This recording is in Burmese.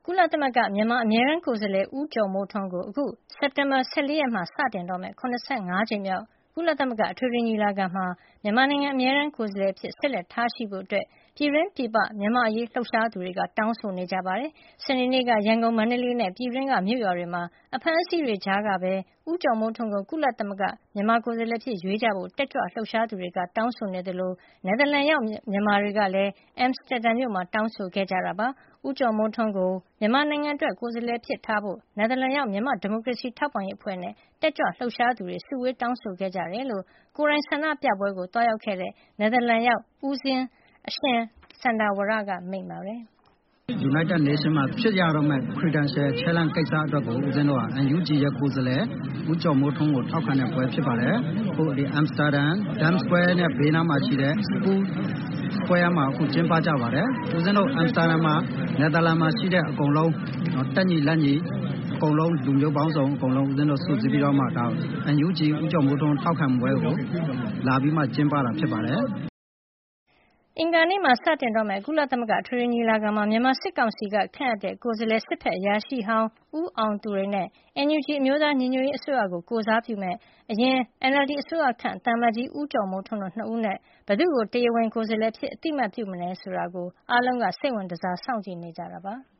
ကုလသမဂ္ဂမြန်မာအမြဲတမ်းကိုယ်စားလှယ်ဦးကျော်မိုးထွန်းကိုအခုစက်တင်ဘာ14 ရက်မှာစတင်တော့မယ့်75 ကြိမ်မြောက်ကုလသမဂ္ဂအထွေထွေညီလာခံမှာမြန်မာနိုင်ငံအမြဲတမ်းကိုယ်စားလှယ်အဖြစ်ဆက်လက်ထားရှိဖို့ပြည်တွင်းပြည်ပမြန်မာအရေးလှုပ်ရှားသူတွေကတောင်းဆိုနေကြပါတယ်။စနေနေ့ကရန်ကုန်မန္တလေးနဲ့ပြည်တွင်းကမြို့ရွာတွေမှာအဖမ်းအဆီးတွေကြားကပဲဦးကျော်မိုးထွန်းကိုကုလသမဂ္ဂမြန်မာကိုယ်စားလှယ်အဖြစ်ရွေးကြဖို့တက်ကြွလှုပ်ရှားသူတွေကတောင်းဆိုနေသလိုနယ်သာလန်ရောက်မြန်မာတွေကလည်းအမ်စတာဒမ်မြို့မှာတောင်းဆိုခဲ့ကြတာပါ။ဦးကျော်မိုးထွန်းကိုမြန်မာနိုင်ငံအတွက်ကိုယ်စားလှယ်အဖြစ်ထားဖို့နယ်သာလန်ရောက်မြန်မာဒီမိုကရေစီထောက်ပံ့ရေးအဖွဲ့နဲ့တက်ကြွလှုပ်ရှားသူတွေစုဝေးတောင်းဆိုခဲ့ကြတယ်လို့ကိုယ်တိုင်ဆန္ဒပြပွဲကိုသွားရောက်ခဲ့တဲ့နယ်သာလန်ရောက်ဦးစင်းအရှင်စန္ဒာဝရကမိန့်ပါတယ်။ United Nations မှာဖြစ်ရတော့မဲ့ Credential Challenge ကိစ္စအတွက်ကိုဦးဇင်းတို့က NUG ရဲ့ကိုယ်စားလှယ်ဦးကျော်မိုးထွန်းကိုထောက်ခံတဲ့ပွဲဖြစ်ပါတယ်။ဟိုဒီ Amsterdam Dam Square နဲ့ဘေးနားမှာရှိတဲ့ School Square မှာအခုကျင်းပကြပါတယ်။ဦးဇင်းတို့ Amsterdam မှာနယ်သာလန်မှာရှိတဲ့အကုန်လုံးတက်ညီလက်ညီအကုန်လုံးလူမျိုးပေါင်းစုံအကုန်လုံးဦးဇင်းတို့စုစည်းပြီးတော့မှဒါ NUG ဦးကျော်မိုးထွန်းထောက်ခံပွဲကိုလာပြီးမှကျင်းပတာဖြစ်ပါတယ်။အင်္ဂါနေ့မှာစတင်တော့မယ့်ကုလသမဂ္ဂအထွေထွေညီလာခံမှာမြန်မာစစ်ကောင်စီကခန့်အပ်တဲ့ကိုယ်စားလှယ်စစ်ဘက်အရာရှိဟောင်းဦးအောင်သူရိန်နဲ့ NUG အမျိုးသားညီညွတ်ရေးအစိုးရကိုကိုယ်စားပြုမယ့်အရင် NLD အစိုးရခန့်သံအမတ်ကြီးဦးကျော်မိုးထွန်းတို့2ဦးနဲ့ဘယ်သူ့ကိုတရားဝင်ကိုယ်စားလှယ်အဖြစ်အသိမှတ်ပြုမလဲဆိုတာကိုအားလုံးကစိတ်ဝင်တစားစောင့်ကြည့်နေကြတာပါ။